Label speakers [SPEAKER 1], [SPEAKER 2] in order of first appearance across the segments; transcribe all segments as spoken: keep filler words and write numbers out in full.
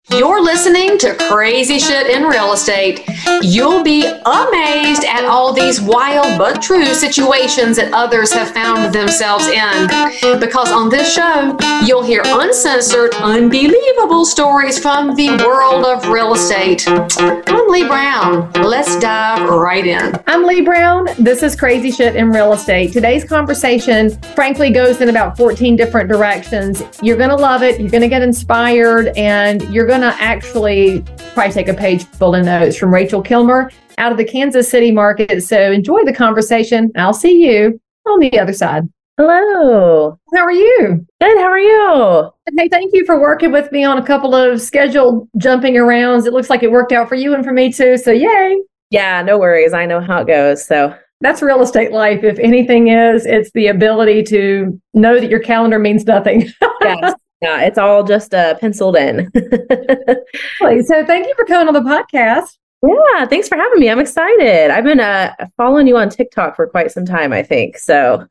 [SPEAKER 1] You're listening to Crazy Shit in Real Estate. You'll be amazed at all these wild but true situations that others have found themselves in. Because on this show, you'll hear uncensored, unbelievable stories from the world of real estate. I'm Lee Brown. Let's dive right in.
[SPEAKER 2] I'm Lee Brown. This is Crazy Shit in Real Estate. Today's conversation, frankly, goes in about fourteen different directions. You're going to love it. You're going to get inspired, and you're going to actually probably take a page full of notes from Rachel Kilmer out of the Kansas City market. So enjoy the conversation. I'll see you on the other side.
[SPEAKER 3] Hello.
[SPEAKER 2] How are you?
[SPEAKER 3] Good. How are you?
[SPEAKER 2] Hey, thank you for working with me on a couple of scheduled jumping arounds. It looks like it worked out for you and for me too. So yay.
[SPEAKER 3] Yeah, no worries. I know how it goes. So
[SPEAKER 2] that's real estate life. If anything is, it's the ability to know that your calendar means nothing.
[SPEAKER 3] Yes. Yeah, it's all just uh, penciled in.
[SPEAKER 2] So thank you for coming on the podcast.
[SPEAKER 3] Yeah, thanks for having me. I'm excited. I've been uh, following you on TikTok for quite some time, I think. So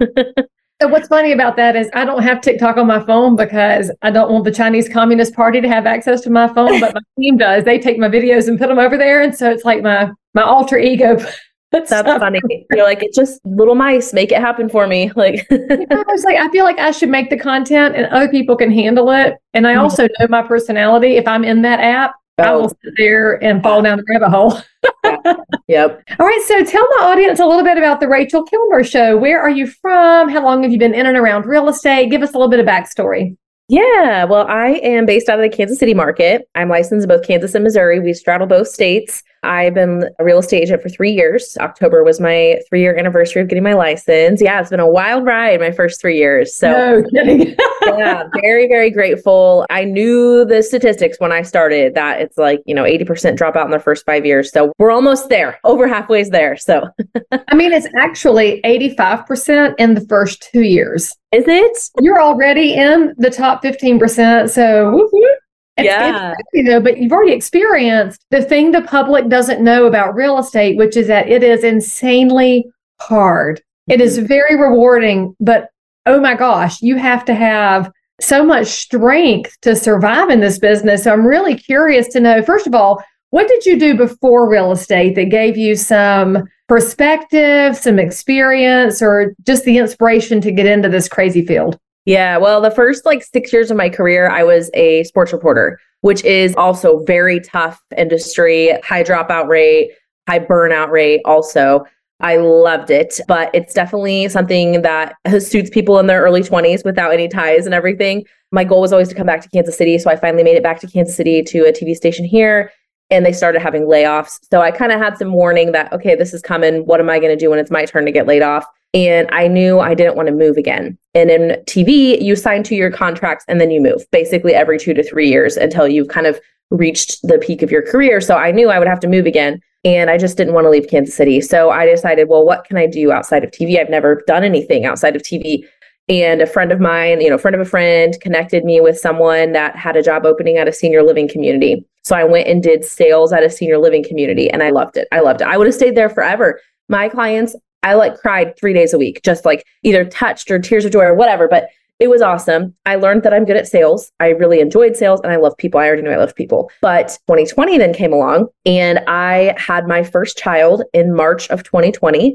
[SPEAKER 2] So what's funny about that is I don't have TikTok on my phone because I don't want the Chinese Communist Party to have access to my phone, but my team does. They take my videos and put them over there. And so it's like my, my alter ego.
[SPEAKER 3] That's funny. You're like, it's just little mice, make it happen for me. Like,
[SPEAKER 2] you know, I was like, I feel like I should make the content and other people can handle it. And I also know my personality. If I'm in that app, oh. I will sit there and fall down the rabbit hole.
[SPEAKER 3] Yeah. Yep.
[SPEAKER 2] All right. So tell my audience a little bit about the Rachel Kilmer Show. Where are you from? How long have you been in and around real estate? Give us a little bit of backstory.
[SPEAKER 3] Yeah, well, I am based out of the Kansas City market. I'm licensed in both Kansas and Missouri. We straddle both states. I've been a real estate agent for three years. October was my three-year anniversary of getting my license. Yeah, it's been a wild ride my first three years. So,
[SPEAKER 2] no kidding.
[SPEAKER 3] Yeah, very, very grateful. I knew the statistics when I started that it's like, you know, eighty percent dropout in the first five years. So we're almost there, over halfway's there. So,
[SPEAKER 2] I mean, it's actually eighty-five percent in the first two years.
[SPEAKER 3] Is it?
[SPEAKER 2] You're already in the top fifteen percent. So, woo-hoo. It's,
[SPEAKER 3] yeah.
[SPEAKER 2] It's, you know, but you've already experienced the thing the public doesn't know about real estate, which is that it is insanely hard. Mm-hmm. It is very rewarding, but oh my gosh, you have to have so much strength to survive in this business. So I'm really curious to know, first of all, what did you do before real estate that gave you some perspective, some experience, or just the inspiration to get into this crazy field?
[SPEAKER 3] Yeah, well, the first like six years of my career, I was a sports reporter, which is also very tough industry, high dropout rate, high burnout rate also. I loved it, but it's definitely something that suits people in their early twenties without any ties and everything. My goal was always to come back to Kansas City. So I finally made it back to Kansas City to a T V station here, and they started having layoffs. So I kind of had some warning that, okay, this is coming. What am I going to do when it's my turn to get laid off? And I knew I didn't want to move again. And in T V, you sign two year contracts and then you move basically every two to three years until you've kind of reached the peak of your career. So I knew I would have to move again. And I just didn't want to leave Kansas City. So I decided, well, what can I do outside of T V? I've never done anything outside of T V. And a friend of mine, you know, friend of a friend connected me with someone that had a job opening at a senior living community. So I went and did sales at a senior living community and I loved it. I loved it. I would have stayed there forever. My clients, I like cried three days a week, just like either touched or tears of joy or whatever, but it was awesome. I learned that I'm good at sales. I really enjoyed sales and I love people. I already knew I loved people. But twenty twenty then came along and I had my first child in March of twenty twenty.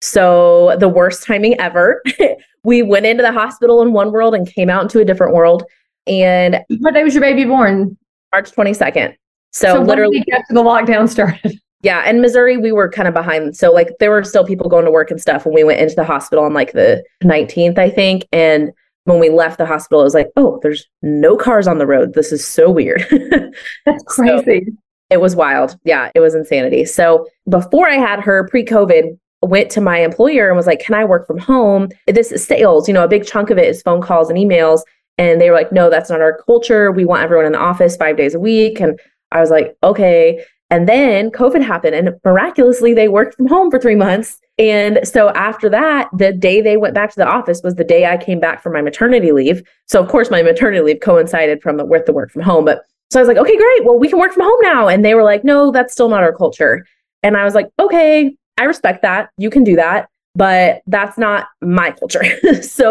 [SPEAKER 3] So the worst timing ever. We went into the hospital in one world and came out into a different world. And
[SPEAKER 2] what day was your baby born?
[SPEAKER 3] March twenty-second. So,
[SPEAKER 2] so
[SPEAKER 3] literally
[SPEAKER 2] after the lockdown started.
[SPEAKER 3] Yeah. In Missouri, we were kind of behind. So like there were still people going to work and stuff when we went into the hospital on like the nineteenth, I think. And when we left the hospital, it was like, oh, there's no cars on the road. This is so weird.
[SPEAKER 2] That's crazy.
[SPEAKER 3] So it was wild. Yeah, it was insanity. So before I had her pre-COVID, went to my employer and was like, can I work from home? This is sales. You know, a big chunk of it is phone calls and emails. And they were like, no, that's not our culture. We want everyone in the office five days a week. And I was like, okay. And then COVID happened and miraculously they worked from home for three months. And so after that, the day they went back to the office was the day I came back from my maternity leave. So of course my maternity leave coincided from the, with the work from home. But so I was like, okay, great. Well, we can work from home now. And they were like, no, that's still not our culture. And I was like, okay, I respect that. You can do that, but that's not my culture. So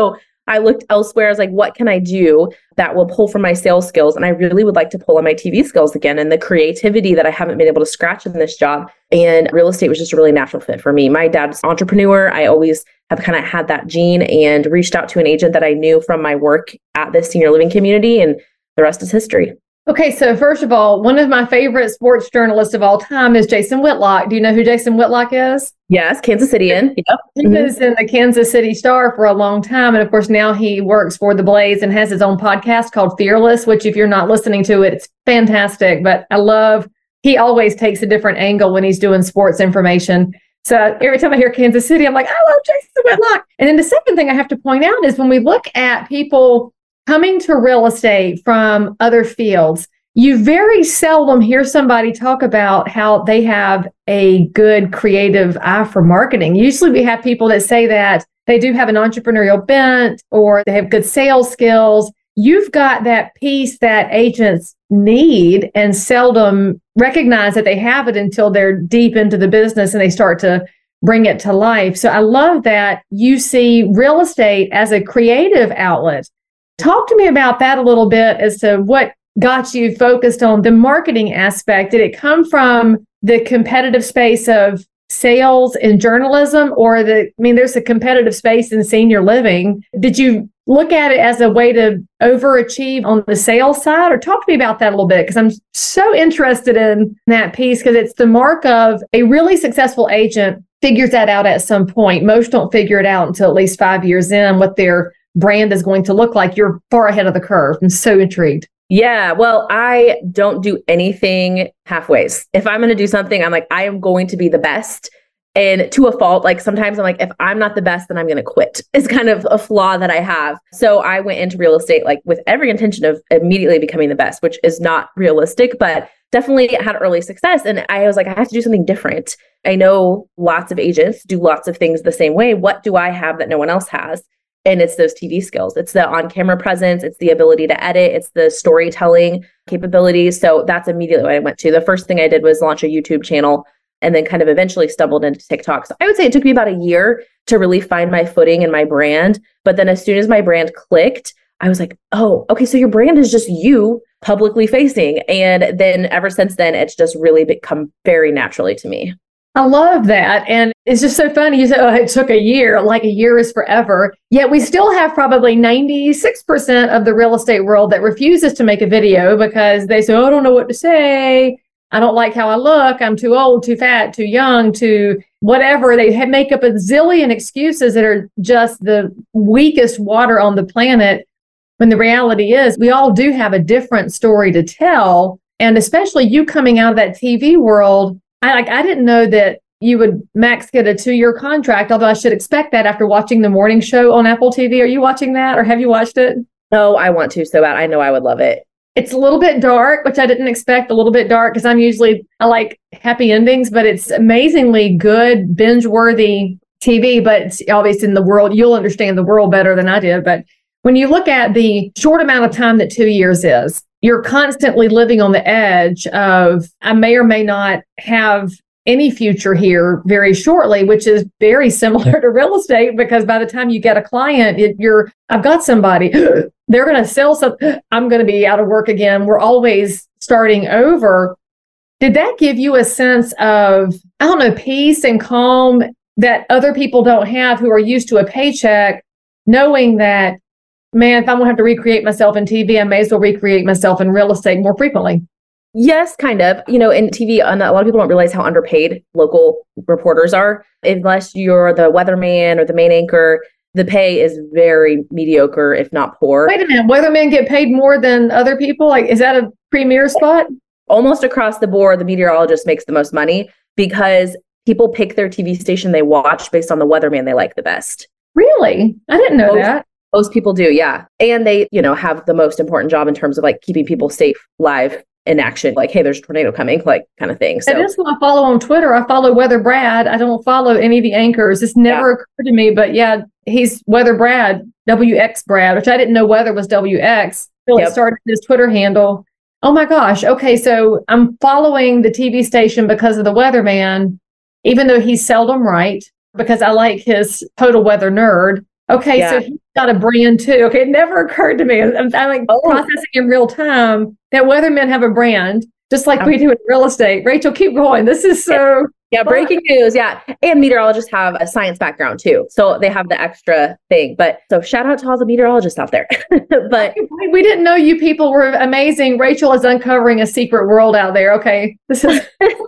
[SPEAKER 3] I looked elsewhere. I was like, what can I do that will pull from my sales skills? And I really would like to pull on my T V skills again and the creativity that I haven't been able to scratch in this job. And real estate was just a really natural fit for me. My dad's an entrepreneur. I always have kind of had that gene and reached out to an agent that I knew from my work at this senior living community. And the rest is history.
[SPEAKER 2] Okay, so first of all, one of my favorite sports journalists of all time is Jason Whitlock. Do you know who Jason Whitlock is?
[SPEAKER 3] Yes, Kansas Cityan. Yep.
[SPEAKER 2] He
[SPEAKER 3] Mm-hmm.
[SPEAKER 2] was in the Kansas City Star for a long time. And of course, now he works for the Blaze and has his own podcast called Fearless, which if you're not listening to it, it's fantastic. But I love, he always takes a different angle when he's doing sports information. So every time I hear Kansas City, I'm like, I love Jason Whitlock. And then the second thing I have to point out is when we look at people coming to real estate from other fields, you very seldom hear somebody talk about how they have a good creative eye for marketing. Usually we have people that say that they do have an entrepreneurial bent or they have good sales skills. You've got that piece that agents need and seldom recognize that they have it until they're deep into the business and they start to bring it to life. So I love that you see real estate as a creative outlet. Talk to me about that a little bit as to what got you focused on the marketing aspect. Did it come from the competitive space of sales and journalism, or the, I mean, there's a competitive space in senior living. Did you look at it as a way to overachieve on the sales side? Or talk to me about that a little bit, because I'm so interested in that piece, because it's the mark of a really successful agent figures that out at some point. Most don't figure it out until at least five years in, what their brand is going to look like. You're far ahead of the curve. I'm so intrigued.
[SPEAKER 3] Yeah, well, I don't do anything halfways. If I'm going to do something, I'm like, I am going to be the best. And to a fault, like sometimes I'm like, if I'm not the best, then I'm going to quit. It's kind of a flaw that I have. So I went into real estate like with every intention of immediately becoming the best, which is not realistic, but definitely had early success. And I was like, I have to do something different. I know lots of agents do lots of things the same way. What do I have that no one else has? And it's those T V skills. It's the on-camera presence. It's the ability to edit. It's the storytelling capabilities. So that's immediately what I went to. The first thing I did was launch a YouTube channel and then kind of eventually stumbled into TikTok. So I would say it took me about a year to really find my footing and my brand. But then as soon as my brand clicked, I was like, oh, okay, so your brand is just you publicly facing. And then ever since then, it's just really become very naturally to me.
[SPEAKER 2] I love that. And it's just so funny. You said, oh, it took a year, like a year is forever. Yet we still have probably ninety-six percent of the real estate world that refuses to make a video because they say, oh, I don't know what to say. I don't like how I look. I'm too old, too fat, too young, too whatever. They have, make up a zillion excuses that are just the weakest water on the planet. When the reality is we all do have a different story to tell. And especially you coming out of that T V world, I like I didn't know that you would max get a two-year contract, although I should expect that after watching the morning show on Apple T V. Are you watching that or have you watched it?
[SPEAKER 3] No, I want to so bad. I know I would love it.
[SPEAKER 2] It's a little bit dark, which I didn't expect, a little bit dark because I'm usually, I like happy endings, but it's amazingly good, binge-worthy T V, but it's obviously in the world, you'll understand the world better than I did. But when you look at the short amount of time that two years is, you're constantly living on the edge of, I may or may not have any future here very shortly, which is very similar to real estate, because by the time you get a client, it, you're, I've got somebody, they're going to sell something, I'm going to be out of work again. We're always starting over. Did that give you a sense of, I don't know, peace and calm that other people don't have who are used to a paycheck, knowing that, man, if I'm going to have to recreate myself in T V, I may as well recreate myself in real estate more frequently?
[SPEAKER 3] Yes, kind of. You know, in T V, a lot of people don't realize how underpaid local reporters are. Unless you're the weatherman or the main anchor, the pay is very mediocre, if not poor.
[SPEAKER 2] Wait a minute, weathermen get paid more than other people? Like, is that a premier spot?
[SPEAKER 3] Almost across the board, the meteorologist makes the most money because people pick their T V station they watch based on the weatherman they like the best.
[SPEAKER 2] Really? I didn't know
[SPEAKER 3] most,
[SPEAKER 2] that.
[SPEAKER 3] Most people do, yeah. And they, you know, have the most important job in terms of like keeping people safe, live, in action, like, hey, there's a tornado coming, like kind of thing. So
[SPEAKER 2] that is who I follow on Twitter. I follow Weather Brad. I don't follow any of the anchors. It's never yeah. occurred to me, but yeah, he's Weather Brad, W X Brad, which I didn't know weather was W X until yep. it started his Twitter handle. Oh my gosh. Okay. So I'm following the T V station because of the weatherman, even though he's seldom right, because I like his total weather nerd. Okay,
[SPEAKER 3] Yeah.
[SPEAKER 2] so he's got a brand too. Okay, it never occurred to me. I'm, I'm like
[SPEAKER 3] Oh.
[SPEAKER 2] processing in real time that weathermen have a brand, just like we do in real estate. Rachel, keep going. This is so
[SPEAKER 3] Yeah,
[SPEAKER 2] fun.
[SPEAKER 3] breaking news. Yeah. And meteorologists have a science background too. So they have the extra thing. But so shout out to all the meteorologists out there. But
[SPEAKER 2] We didn't know you people were amazing. Rachel is uncovering a secret world out there. Okay, this is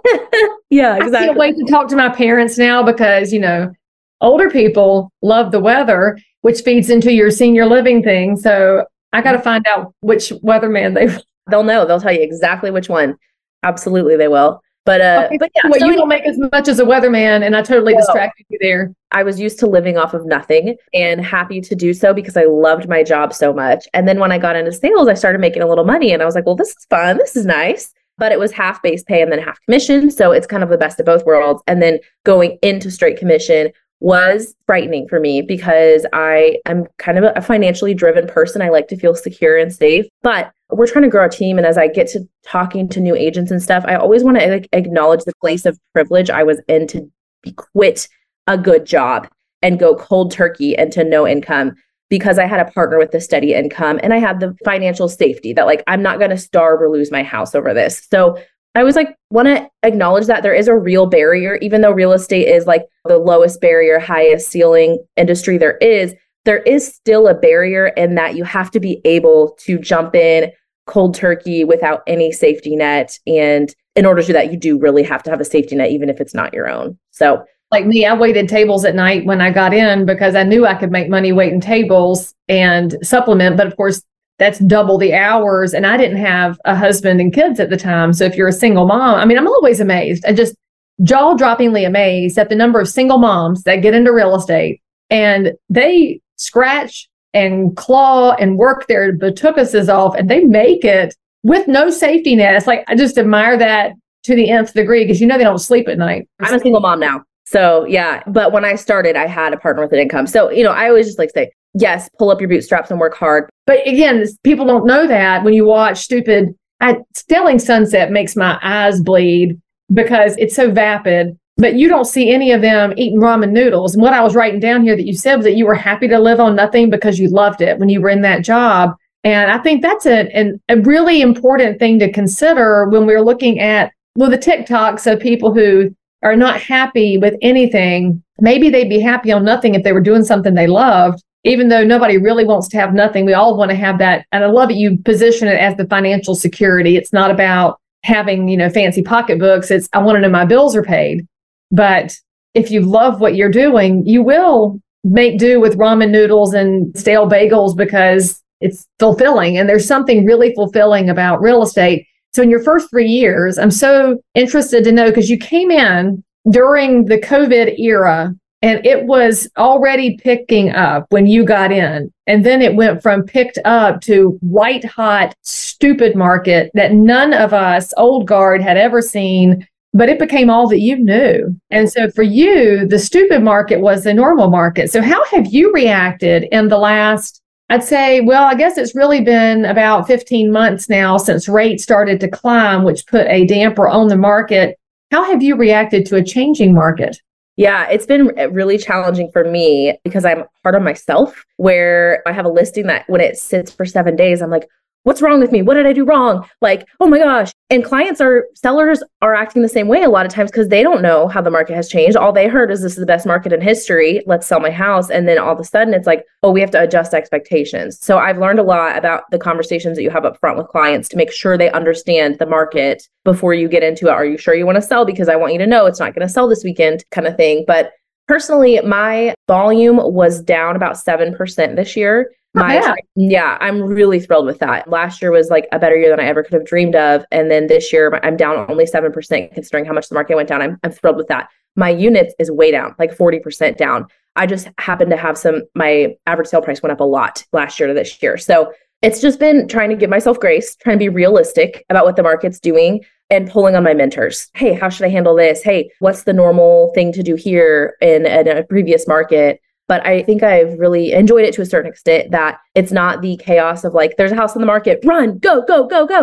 [SPEAKER 3] yeah,
[SPEAKER 2] I can't
[SPEAKER 3] exactly.
[SPEAKER 2] wait to talk to my parents now because, you know, older people love the weather, which feeds into your senior living thing. So I got to find out which weatherman they.
[SPEAKER 3] They'll know. They'll tell you exactly which one. Absolutely, they will. But uh,
[SPEAKER 2] Okay,
[SPEAKER 3] but yeah,
[SPEAKER 2] well,
[SPEAKER 3] so
[SPEAKER 2] you don't make as much as a weatherman, and I totally
[SPEAKER 3] No.
[SPEAKER 2] distracted you there.
[SPEAKER 3] I was used to living off of nothing and happy to do so because I loved my job so much. And then when I got into sales, I started making a little money, and I was like, well, this is fun. This is nice. But it was half base pay and then half commission. So it's kind of the best of both worlds. And then going into straight commission was frightening for me because I am kind of a financially driven person. I like to feel secure and safe, but we're trying to grow our team. And as I get to talking to new agents and stuff, I always want to like, acknowledge the place of privilege I was in to be, quit a good job and go cold turkey into no income because I had a partner with a steady income and I had the financial safety that like, I'm not going to starve or lose my house over this. So I was like, want to acknowledge that there is a real barrier, even though real estate is like the lowest barrier, highest ceiling industry there is, there is still a barrier in that you have to be able to jump in cold turkey without any safety net. And in order to do that, you do really have to have a safety net, even if it's not your own. So
[SPEAKER 2] Like me, I waited tables at night when I got in because I knew I could make money waiting tables and supplement. But of course, that's double the hours. And I didn't have a husband and kids at the time. So if you're a single mom, I mean, I'm always amazed. I just jaw-droppingly amazed at the number of single moms that get into real estate and they scratch and claw and work their batucuses off and they make it with no safety net. It's like, I just admire that to the nth degree because, you know, they don't sleep at night.
[SPEAKER 3] I'm a single mom now. So yeah, but when I started, I had a partner with an income. So, you know, I always just like say, yes, pull up your bootstraps and work hard.
[SPEAKER 2] But again, people don't know that when you watch stupid, I, Stelling Sunset makes my eyes bleed because it's so vapid, but you don't see any of them eating ramen noodles. And what I was writing down here that you said was that you were happy to live on nothing because you loved it when you were in that job. And I think that's a, an, a really important thing to consider when we're looking at, well, the TikToks of people who are not happy with anything. Maybe they'd be happy on nothing if they were doing something they loved, even though nobody really wants to have nothing. We all want to have that. And I love that you position it as the financial security. It's not about having, you know, fancy pocketbooks. It's, I want to know my bills are paid. But if you love what you're doing, you will make do with ramen noodles and stale bagels because it's fulfilling. And there's something really fulfilling about real estate. So in your first three years, I'm so interested to know, because you came in during the COVID era and it was already picking up when you got in. And then it went from picked up to white hot, stupid market that none of us old guard had ever seen, but it became all that you knew. And so for you, the stupid market was the normal market. So how have you reacted in the last, I'd say, well, I guess it's really been about fifteen months now since rates started to climb, which put a damper on the market. How have you reacted to a changing market?
[SPEAKER 3] Yeah, it's been really challenging for me because I'm hard on myself, where I have a listing that when it sits for seven days, I'm like, what's wrong with me? What did I do wrong? Like, oh my gosh. And clients are, sellers are acting the same way a lot of times because they don't know how the market has changed. All they heard is this is the best market in history. Let's sell my house. And then all of a sudden it's like, oh, we have to adjust expectations. So I've learned a lot about the conversations that you have up front with clients to make sure they understand the market before you get into it. Are you sure you want to sell? Because I want you to know it's not going to sell this weekend kind of thing. But personally, my volume was down about seven percent this year. My,
[SPEAKER 2] yeah.
[SPEAKER 3] yeah, I'm really thrilled with that. Last year was like a better year than I ever could have dreamed of. And then this year I'm down only seven percent considering how much the market went down. I'm, I'm thrilled with that. My units is way down, like forty percent down. I just happen to have some, my average sale price went up a lot last year to this year. So it's just been trying to give myself grace, trying to be realistic about what the market's doing and pulling on my mentors. Hey, how should I handle this? Hey, what's the normal thing to do here in, in a previous market? But I think I've really enjoyed it to a certain extent, that it's not the chaos of like, there's a house on the market, run, go, go, go, go.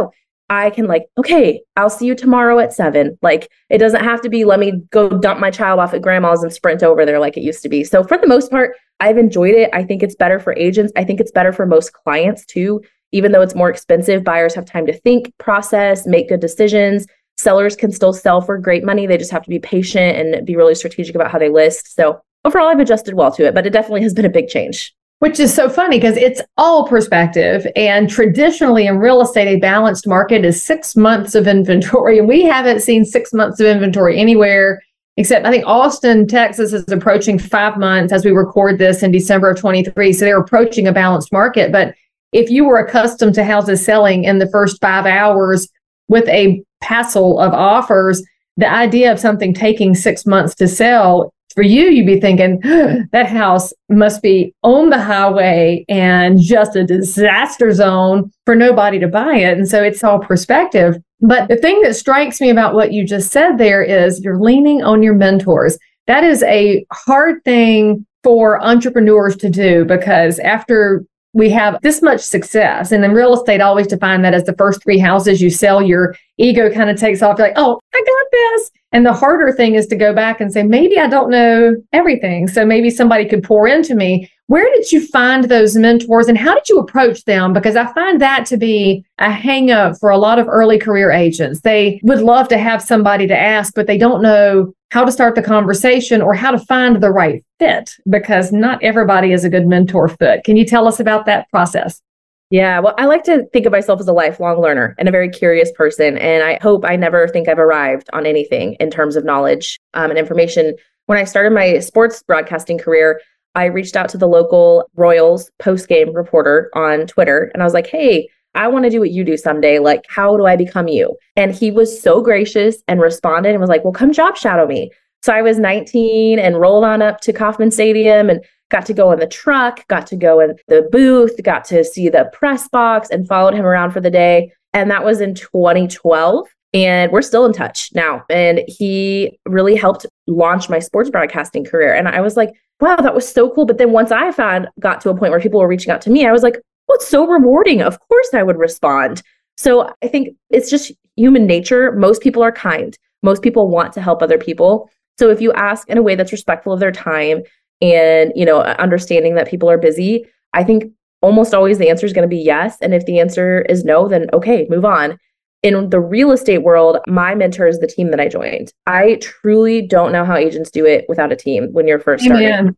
[SPEAKER 3] I can like, okay, I'll see you tomorrow at seven. Like, it doesn't have to be, let me go dump my child off at grandma's and sprint over there like it used to be. So for the most part, I've enjoyed it. I think it's better for agents. I think it's better for most clients too. Even though it's more expensive, buyers have time to think, process, make good decisions. Sellers can still sell for great money. They just have to be patient and be really strategic about how they list. So overall, I've adjusted well to it, but it definitely has been a big change.
[SPEAKER 2] Which is so funny because it's all perspective. And traditionally in real estate, a balanced market is six months of inventory. And we haven't seen six months of inventory anywhere, except I think Austin, Texas is approaching five months as we record this in December of twenty-three. So they're approaching a balanced market. But if you were accustomed to houses selling in the first five hours with a passel of offers, the idea of something taking six months to sell, for you, you'd be thinking, that house must be on the highway and just a disaster zone for nobody to buy it. And so it's all perspective. But the thing that strikes me about what you just said there is you're leaning on your mentors. That is a hard thing for entrepreneurs to do, because after we have this much success, and in real estate, I always define that as the first three houses you sell, your ego kind of takes off. You're like, oh, I got this. And the harder thing is to go back and say, maybe I don't know everything. So maybe somebody could pour into me. Where did you find those mentors and how did you approach them? Because I find that to be a hang up for a lot of early career agents. They would love to have somebody to ask, but they don't know how to start the conversation or how to find the right fit, because not everybody is a good mentor fit. Can you tell us about that process?
[SPEAKER 3] Yeah, well, I like to think of myself as a lifelong learner and a very curious person. And I hope I never think I've arrived on anything in terms of knowledge um, and information. When I started my sports broadcasting career, I reached out to the local Royals post-game reporter on Twitter. And I was like, hey, I want to do what you do someday. Like, how do I become you? And he was so gracious and responded and was like, well, come job shadow me. So I was nineteen and rolled on up to Kauffman Stadium and got to go in the truck, got to go in the booth, got to see the press box and followed him around for the day. And that was in twenty twelve. And we're still in touch now. And he really helped launch my sports broadcasting career. And I was like, wow, that was so cool. But then once I found, got to a point where people were reaching out to me, I was like, well, it's so rewarding. Of course I would respond. So I think it's just human nature. Most people are kind. Most people want to help other people. So if you ask in a way that's respectful of their time and, you know, understanding that people are busy, I think almost always the answer is going to be yes. And if the answer is no, then okay, move on. In the real estate world, my mentor is the team that I joined. I truly don't know how agents do it without a team when you're first starting.
[SPEAKER 2] Amen.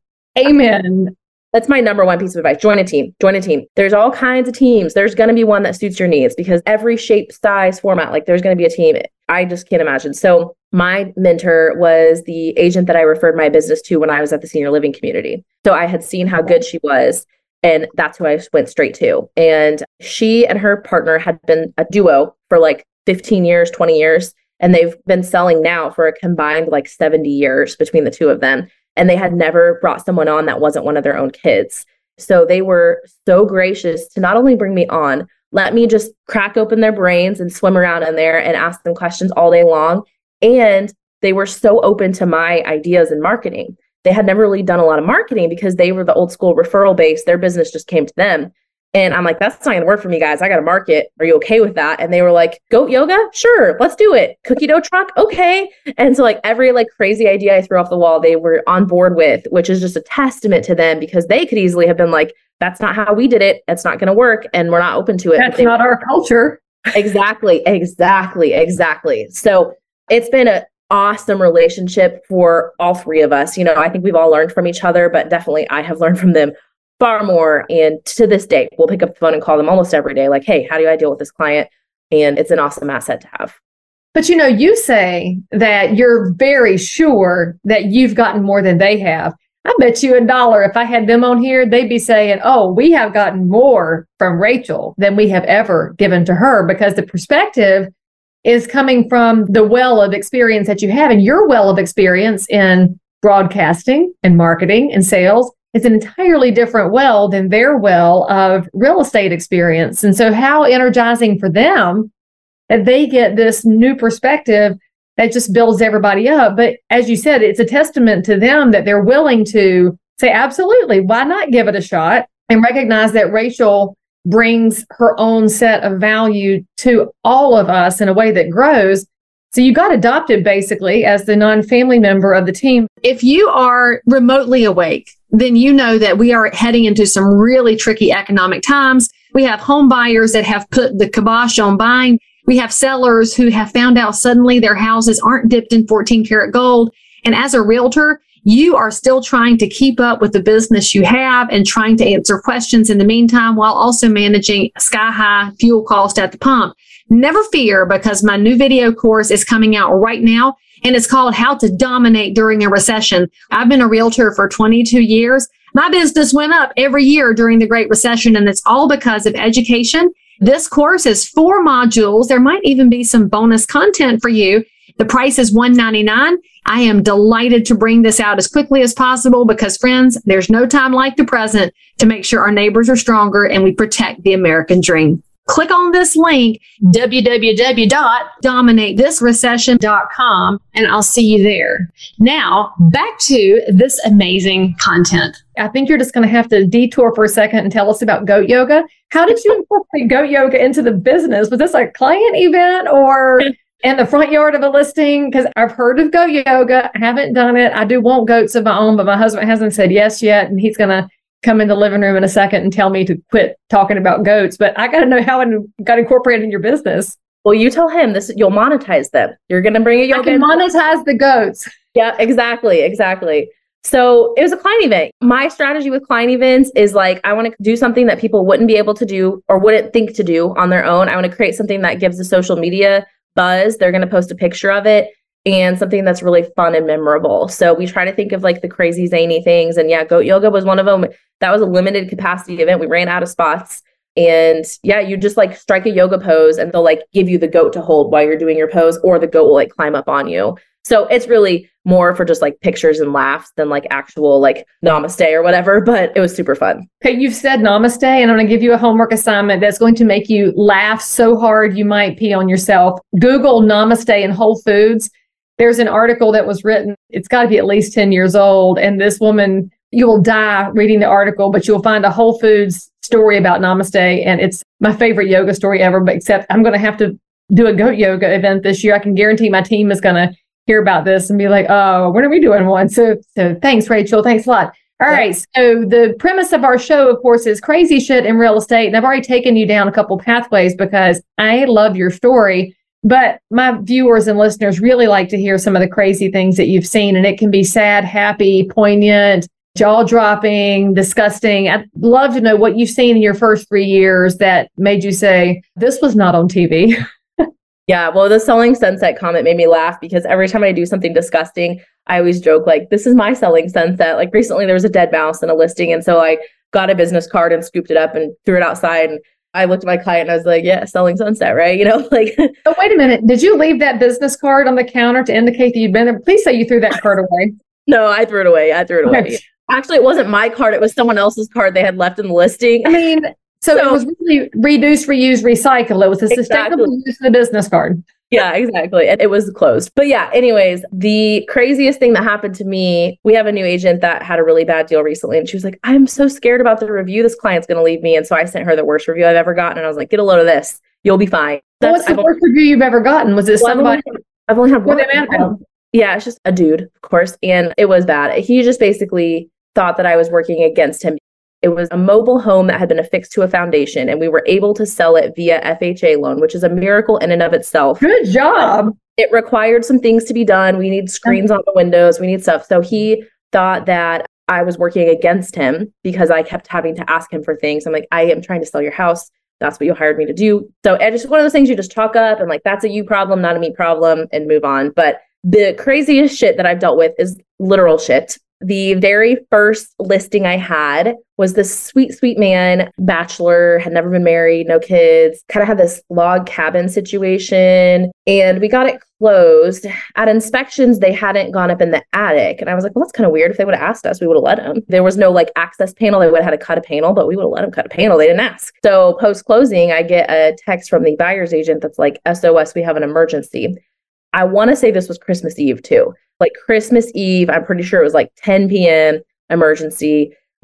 [SPEAKER 2] Amen.
[SPEAKER 3] That's my number one piece of advice. Join a team. Join a team. There's all kinds of teams. There's going to be one that suits your needs because every shape, size, format, like there's going to be a team. I just can't imagine. So my mentor was the agent that I referred my business to when I was at the senior living community. So I had seen how good she was. And that's who I went straight to. And she and her partner had been a duo for like fifteen years, twenty years. And they've been selling now for a combined like seventy years between the two of them. And they had never brought someone on that wasn't one of their own kids. So they were so gracious to not only bring me on, let me just crack open their brains and swim around in there and ask them questions all day long. And they were so open to my ideas in marketing. They had never really done a lot of marketing because they were the old school referral base. Their business just came to them. And I'm like, that's not going to work for me, guys. I got to market. Are you okay with that? And they were like, goat yoga? Sure, let's do it. Cookie dough truck? Okay. And so like every like crazy idea I threw off the wall, they were on board with, which is just a testament to them because they could easily have been like, that's not how we did it. It's not going to work. And we're not open to it.
[SPEAKER 2] That's not our culture.
[SPEAKER 3] Exactly. Exactly. Exactly. So it's been an awesome relationship for all three of us. You know, I think we've all learned from each other, but definitely I have learned from them far more. And to this day, we'll pick up the phone and call them almost every day. Like, hey, how do I deal with this client? And it's an awesome asset to have.
[SPEAKER 2] But, you know, you say that you're very sure that you've gotten more than they have. I bet you a dollar if I had them on here, they'd be saying, oh, we have gotten more from Rachel than we have ever given to her, because the perspective is coming from the well of experience that you have. And your well of experience in broadcasting and marketing and sales is an entirely different well than their well of real estate experience. And so how energizing for them that they get this new perspective that just builds everybody up. But as you said, it's a testament to them that they're willing to say, absolutely, why not give it a shot, and recognize that Rachel brings her own set of value to all of us in a way that grows. So you got adopted basically as the non-family member of the team. If you are remotely awake, then you know that we are heading into some really tricky economic times. We have home buyers that have put the kibosh on buying. We have sellers who have found out suddenly their houses aren't dipped in fourteen karat gold. And as a realtor, you are still trying to keep up with the business you have and trying to answer questions in the meantime while also managing sky high fuel cost at the pump. Never fear, because my new video course is coming out right now, and it's called How to Dominate During a Recession. I've been a realtor for twenty-two years. My business went up every year during the Great Recession, and it's all because of education. This course is four modules. There might even be some bonus content for you. The price is one hundred ninety-nine dollars. I am delighted to bring this out as quickly as possible because, friends, there's no time like the present to make sure our neighbors are stronger and we protect the American dream. Click on this link, w w w dot dominate this recession dot com, and I'll see you there. Now, back to this amazing content. I think you're just going to have to detour for a second and tell us about goat yoga. How did you incorporate goat yoga into the business? Was this a client event or in the front yard of a listing? Because I've heard of goat yoga. I haven't done it. I do want goats of my own, but my husband hasn't said yes yet, and he's going to come in the living room in a second and tell me to quit talking about goats. But I got to know how it got incorporated in your business.
[SPEAKER 3] Well, you tell him this, you'll monetize them. You're going to bring a yoga.
[SPEAKER 2] I can monetize the goats.
[SPEAKER 3] Yeah, exactly. Exactly. So it was a client event. My strategy with client events is like, I want to do something that people wouldn't be able to do or wouldn't think to do on their own. I want to create something that gives the social media buzz. They're going to post a picture of it, and something that's really fun and memorable. So we try to think of like the crazy zany things. And yeah, goat yoga was one of them. That was a limited capacity event. We ran out of spots. And yeah, you just like strike a yoga pose and they'll like give you the goat to hold while you're doing your pose, or the goat will like climb up on you. So it's really more for just like pictures and laughs than like actual like namaste or whatever, but it was super fun.
[SPEAKER 2] Okay, you've said namaste, and I'm going to give you a homework assignment that's going to make you laugh so hard you might pee on yourself. Google namaste in Whole Foods. There's an article that was written, it's got to be at least ten years old. And this woman, you will die reading the article, but you'll find a Whole Foods story about namaste. And it's my favorite yoga story ever, but except I'm going to have to do a goat yoga event this year. I can guarantee my team is going to hear about this and be like, oh, when are we doing one? So, so thanks, Rachel. Thanks a lot. All yeah. right. So the premise of our show, of course, is crazy shit in real estate. And I've already taken you down a couple pathways because I love your story. But my viewers and listeners really like to hear some of the crazy things that you've seen. And it can be sad, happy, poignant, jaw-dropping, disgusting. I'd love to know what you've seen in your first three years that made you say, this was not on T V.
[SPEAKER 3] Yeah, well, the selling sunset comment made me laugh because every time I do something disgusting, I always joke like, this is my selling sunset. Like recently there was a dead mouse in a listing. And so I got a business card and scooped it up and threw it outside. And I looked at my client and I was like, yeah, selling sunset, right? You know, like.
[SPEAKER 2] Oh, wait a minute. Did you leave that business card on the counter to indicate that you'd been there? Please say you threw that card away.
[SPEAKER 3] No, I threw it away. I threw it away. Okay. Actually, it wasn't my card. It was someone else's card they had left in the listing.
[SPEAKER 2] I mean, so, so it was really reduce, reuse, recycle. It was a sustainable exactly. use of the business card.
[SPEAKER 3] Yeah, exactly. It was closed. But yeah, anyways, the craziest thing that happened to me, we have a new agent that had a really bad deal recently. And she was like, I'm so scared about the review. This client's going to leave me. And so I sent her the worst review I've ever gotten. And I was like, get a load of this. You'll be fine.
[SPEAKER 2] Well, what's the I've worst only, review you've ever gotten? Was it well, somebody?
[SPEAKER 3] I've only had one. Yeah, it's just a dude, of course. And it was bad. He just basically thought that I was working against him. It was a mobile home that had been affixed to a foundation, and we were able to sell it via F H A loan, which is a miracle in and of itself.
[SPEAKER 2] Good job.
[SPEAKER 3] It required some things to be done. We need screens on the windows. We need stuff. So he thought that I was working against him because I kept having to ask him for things. I'm like, I am trying to sell your house. That's what you hired me to do. So it's just one of those things you just chalk up and like, that's a you problem, not a me problem, and move on. But the craziest shit that I've dealt with is literal shit. The very first listing I had was this sweet, sweet man, bachelor, had never been married, no kids, kind of had this log cabin situation. And we got it closed. At inspections, they hadn't gone up in the attic. And I was like, well, that's kind of weird. If they would have asked us, we would have let them. There was no like access panel. They would have had to cut a panel, but we would have let them cut a panel. They didn't ask. So post-closing, I get a text from the buyer's agent that's like, S O S, we have an emergency. I want to say this was Christmas Eve too. Like Christmas Eve, I'm pretty sure it was like ten p.m. emergency.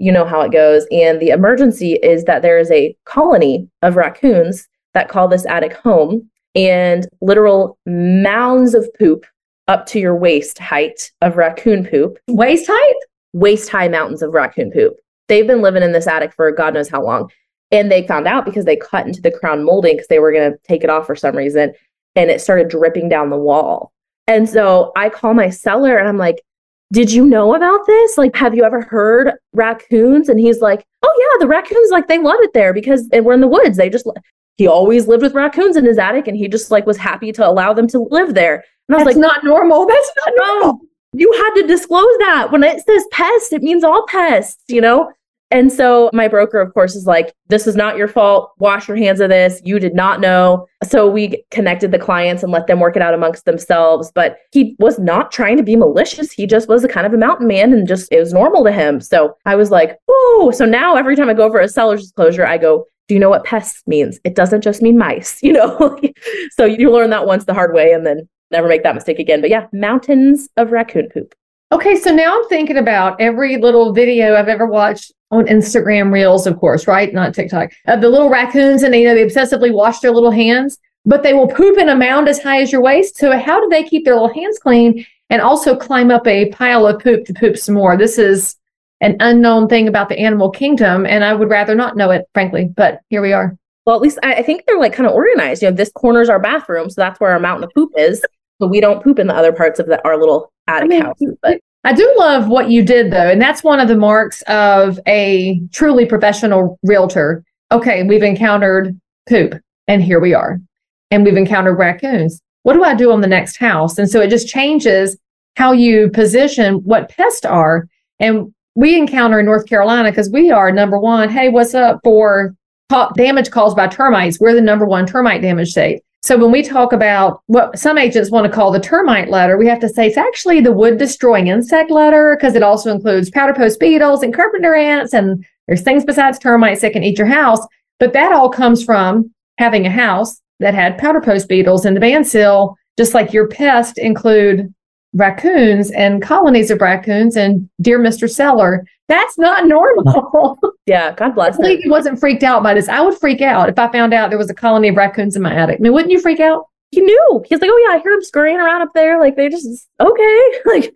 [SPEAKER 3] you know how it goes. And the emergency is that there is a colony of raccoons that call this attic home, and literal mounds of poop up to your waist height of raccoon poop.
[SPEAKER 2] Waist height?
[SPEAKER 3] Waist high mountains of raccoon poop. They've been living in this attic for God knows how long. And they found out because they cut into the crown molding because they were going to take it off for some reason. And it started dripping down the wall. And so I call my seller and I'm like, did you know about this? Like, have you ever heard raccoons? And he's like, oh yeah, the raccoons, like they love it there because we're in the woods. They just, he always lived with raccoons in his attic and he just like was happy to allow them to live there. And I was
[SPEAKER 2] That's
[SPEAKER 3] like,
[SPEAKER 2] not normal. That's not normal.
[SPEAKER 3] no, you had to disclose that. When it says pest, it means all pests, you know? And so my broker, of course, is like, this is not your fault. Wash your hands of this. You did not know. So we connected the clients and let them work it out amongst themselves. But he was not trying to be malicious. He just was a kind of a mountain man and just, it was normal to him. So I was like, oh, so now every time I go for a seller's disclosure, I go, do you know what pests means? It doesn't just mean mice, you know? So you learn that once the hard way and then never make that mistake again. But yeah, mountains of raccoon poop.
[SPEAKER 2] Okay, so now I'm thinking about every little video I've ever watched on Instagram Reels, of course, right? Not TikTok. Of the little raccoons, and you know, they obsessively wash their little hands, but they will poop in a mound as high as your waist. So how do they keep their little hands clean and also climb up a pile of poop to poop some more? This is an unknown thing about the animal kingdom, and I would rather not know it, frankly, but here we are.
[SPEAKER 3] Well, at least I, I think they're like kind of organized. You know, this corner's our bathroom, so that's where our mountain of poop is. So we don't poop in the other parts of the, our little attic
[SPEAKER 2] I mean,
[SPEAKER 3] house. But
[SPEAKER 2] I do love what you did, though. And that's one of the marks of a truly professional realtor. Okay, we've encountered poop, and here we are. And we've encountered raccoons. What do I do on the next house? And so it just changes how you position what pests are. And we encounter in North Carolina, because we are number one, hey, what's up for damage caused by termites? We're the number one termite damage state. So when we talk about what some agents want to call the termite letter, we have to say it's actually the wood destroying insect letter, because it also includes powder post beetles and carpenter ants, and there's things besides termites that can eat your house. But that all comes from having a house that had powder post beetles in the band sill, just like your pests include raccoons and colonies of raccoons. And dear Mister Seller, that's not normal.
[SPEAKER 3] yeah, God bless him.
[SPEAKER 2] He wasn't freaked out by this. I would freak out if I found out there was a colony of raccoons in my attic. I mean, wouldn't you freak out?
[SPEAKER 3] He knew. He's like, oh yeah, I hear them scurrying around up there. Like they just, okay. Like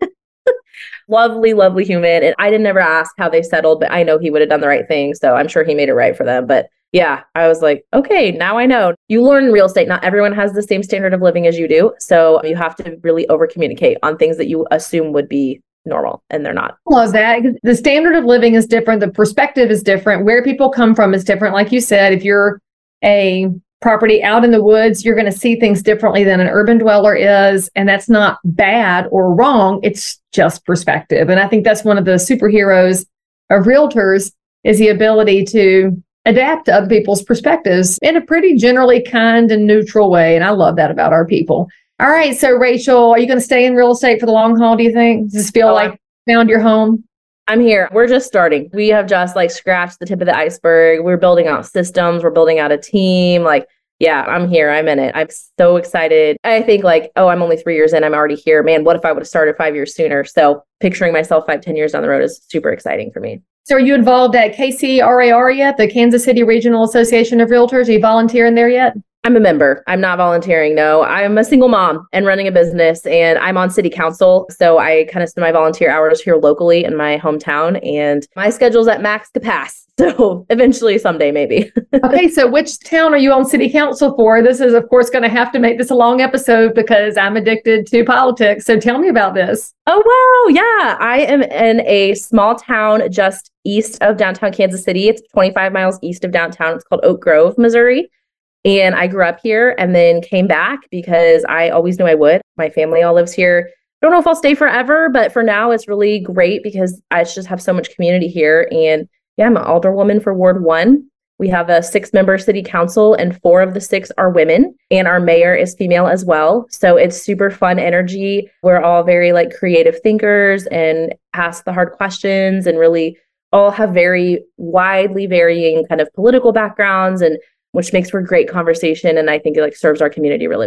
[SPEAKER 3] lovely, lovely human. And I didn't ever ask how they settled, but I know he would have done the right thing. So I'm sure he made it right for them. But yeah, I was like, okay, now I know. You learn in real estate, not everyone has the same standard of living as you do. So you have to really over communicate on things that you assume would be normal, and they're not.
[SPEAKER 2] Love that. The standard of living is different. The perspective is different. Where people come from is different. Like you said, if you're a property out in the woods, you're going to see things differently than an urban dweller is. And that's not bad or wrong. It's just perspective. And I think that's one of the superheroes of realtors is the ability to adapt to other people's perspectives in a pretty generally kind and neutral way. And I love that about our people. All right. So Rachel, are you going to stay in real estate for the long haul, do you think? Does this feel oh, like you found your home?
[SPEAKER 3] I'm here. We're just starting. We have just like scratched the tip of the iceberg. We're building out systems. We're building out a team. Like, yeah, I'm here. I'm in it. I'm so excited. I think like, oh, I'm only three years in. I'm already here. Man, what if I would have started five years sooner? So picturing myself five, ten years down the road is super exciting for me.
[SPEAKER 2] So are you involved at K C R A R yet, the Kansas City Regional Association of Realtors? Are you volunteering there yet?
[SPEAKER 3] I'm a member. I'm not volunteering. No, I'm a single mom and running a business, and I'm on city council. So I kind of spend my volunteer hours here locally in my hometown, and my schedule's at max capacity. So eventually someday, maybe.
[SPEAKER 2] Okay. So which town are you on city council for? This is, of course, going to have to make this a long episode because I'm addicted to politics. So tell me about this.
[SPEAKER 3] Oh, wow. Yeah. I am in a small town just east of downtown Kansas City. It's twenty-five miles east of downtown. It's called Oak Grove, Missouri. And I grew up here and then came back because I always knew I would. My family all lives here. I don't know if I'll stay forever, but for now it's really great because I just have so much community here. And yeah, I'm an alderwoman for Ward one. We have a six-member city council and four of the six are women. And our mayor is female as well. So it's super fun energy. We're all very like creative thinkers and ask the hard questions and really all have very widely varying kind of political backgrounds, and which makes for great conversation. And I think it like serves our community really well.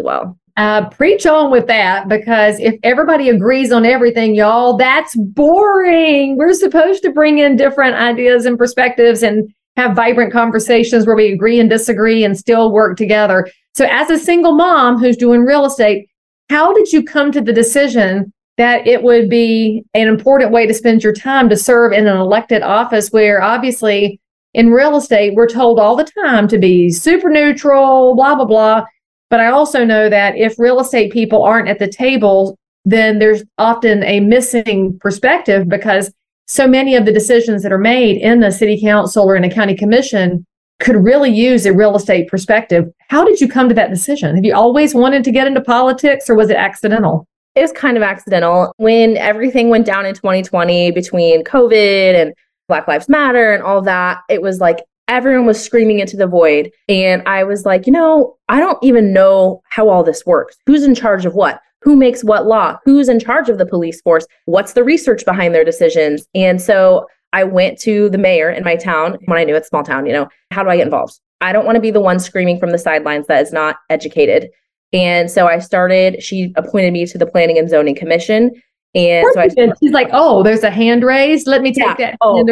[SPEAKER 2] Uh, preach on with that, because if everybody agrees on everything, y'all, that's boring. We're supposed to bring in different ideas and perspectives and have vibrant conversations where we agree and disagree and still work together. So as a single mom who's doing real estate, how did you come to the decision that it would be an important way to spend your time to serve in an elected office where obviously in real estate, we're told all the time to be super neutral, blah, blah, blah. But I also know that if real estate people aren't at the table, then there's often a missing perspective, because so many of the decisions that are made in the city council or in a county commission could really use a real estate perspective. How did you come to that decision? Have you always wanted to get into politics, or was it accidental?
[SPEAKER 3] It was kind of accidental. When everything went down in twenty twenty between COVID and Black Lives Matter and all that, it was like everyone was screaming into the void. And I was like, you know, I don't even know how all this works. Who's in charge of what? Who makes what law? Who's in charge of the police force? What's the research behind their decisions? And so I went to the mayor in my town when I knew it's a small town, you know, how do I get involved? I don't want to be the one screaming from the sidelines that is not educated. And so I started, she appointed me to the Planning and Zoning Commission. And so I started,
[SPEAKER 2] she's like, oh, there's a hand raised. Let me take
[SPEAKER 3] yeah,
[SPEAKER 2] that.
[SPEAKER 3] Oh.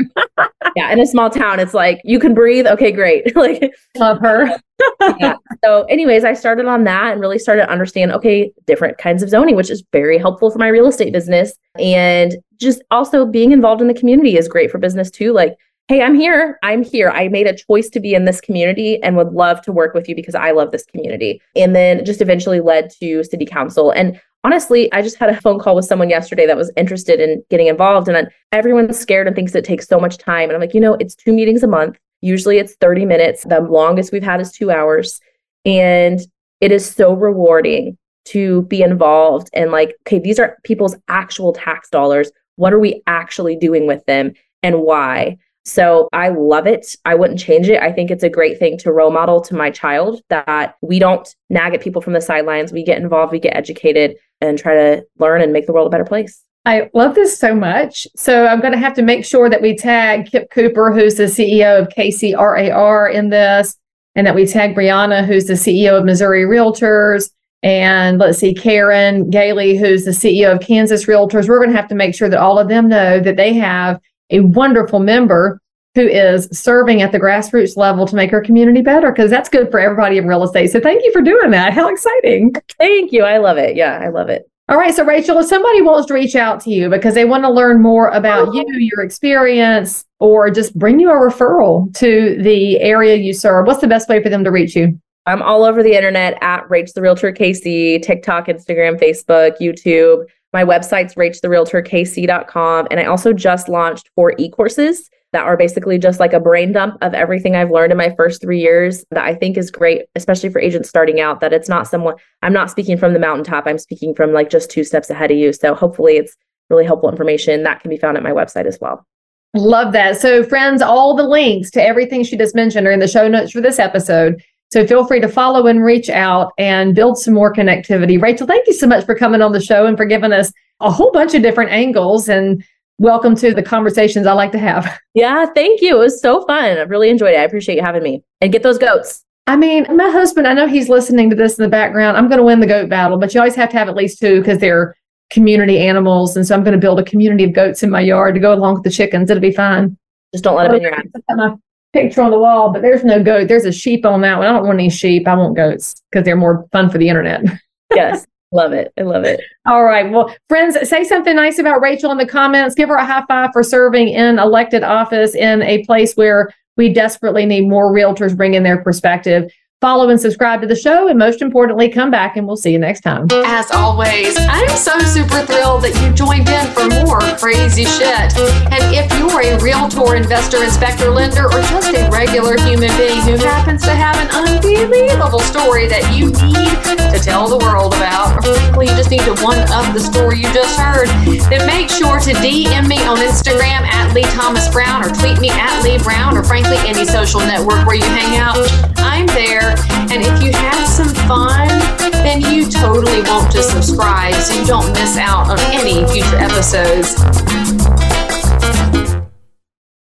[SPEAKER 3] Yeah, in a small town, it's like, you can breathe. Okay, great. Like,
[SPEAKER 2] love her.
[SPEAKER 3] Yeah. So anyways, I started on that and really started to understand, okay, different kinds of zoning, which is very helpful for my real estate business. And just also being involved in the community is great for business too. Like, hey, I'm here. I'm here. I made a choice to be in this community and would love to work with you because I love this community. And then just eventually led to city council. And honestly, I just had a phone call with someone yesterday that was interested in getting involved. And everyone's scared and thinks it takes so much time. And I'm like, you know, it's two meetings a month. Usually it's thirty minutes. The longest we've had is two hours. And it is so rewarding to be involved. And like, okay, these are people's actual tax dollars. What are we actually doing with them and why? So I love it. I wouldn't change it. I think it's a great thing to role model to my child that we don't nag at people from the sidelines. We get involved, we get educated, and try to learn and make the world a better place.
[SPEAKER 2] I love this so much. So I'm going to have to make sure that we tag Kip Cooper, who's the C E O of K C R A R in this, and that we tag Brianna, who's the C E O of Missouri Realtors, and let's see, Karen Gailey, who's the C E O of Kansas Realtors. We're going to have to make sure that all of them know that they have a wonderful member who is serving at the grassroots level to make our community better, because that's good for everybody in real estate. So thank you for doing that. How exciting.
[SPEAKER 3] Thank you. I love it. Yeah, I love it.
[SPEAKER 2] All right. So Rachel, if somebody wants to reach out to you because they want to learn more about you, your experience, or just bring you a referral to the area you serve, what's the best way for them to reach you?
[SPEAKER 3] I'm all over the internet at Rach the Realtor K C, TikTok, Instagram, Facebook, YouTube. My website's rach the realtor k c dot com. And I also just launched four e-courses that are basically just like a brain dump of everything I've learned in my first three years that I think is great, especially for agents starting out, that it's not someone, I'm not speaking from the mountaintop. I'm speaking from like just two steps ahead of you. So hopefully it's really helpful information that can be found at my website as well.
[SPEAKER 2] Love that. So friends, all the links to everything she just mentioned are in the show notes for this episode. So feel free to follow and reach out and build some more connectivity. Rachel, thank you so much for coming on the show and for giving us a whole bunch of different angles, and welcome to the conversations I like to have.
[SPEAKER 3] Yeah, thank you. It was so fun. I really enjoyed it. I appreciate you having me. And get those goats.
[SPEAKER 2] I mean, my husband, I know he's listening to this in the background. I'm going to win the goat battle, but you always have to have at least two because they're community animals. And so I'm going to build a community of goats in my yard to go along with the chickens. It'll be fine.
[SPEAKER 3] Just don't let them in your house.
[SPEAKER 2] I got my picture on the wall, but there's no goat. There's a sheep on that one. I don't want any sheep. I want goats because they're more fun for the internet.
[SPEAKER 3] Yes. Love it. I love it.
[SPEAKER 2] All right. Well, friends, say something nice about Rachel in the comments. Give her a high five for serving in elected office in a place where we desperately need more realtors bringing their perspective. Follow and subscribe to the show. And most importantly, come back and we'll see you next time.
[SPEAKER 1] As always, I'm so super thrilled that you joined in for more crazy shit. And if you're a realtor, investor, inspector, lender, or just a regular human being who happens to have an unbelievable story that you need to tell the world about, or frankly, you just need to one-up the story you just heard, then make sure to D M me on Instagram at Lee Thomas Brown, or tweet me at Lee Brown, or frankly, any social network where you hang out. I'm there. And if you have some fun, then you totally want to subscribe so you don't miss out on any future episodes.